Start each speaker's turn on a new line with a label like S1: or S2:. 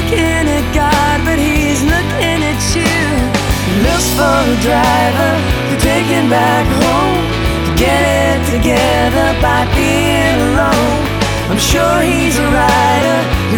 S1: looking at God, but He's looking at you. He looks for a driver to take him back home, to get it together by being alone. I'm sure He's a rider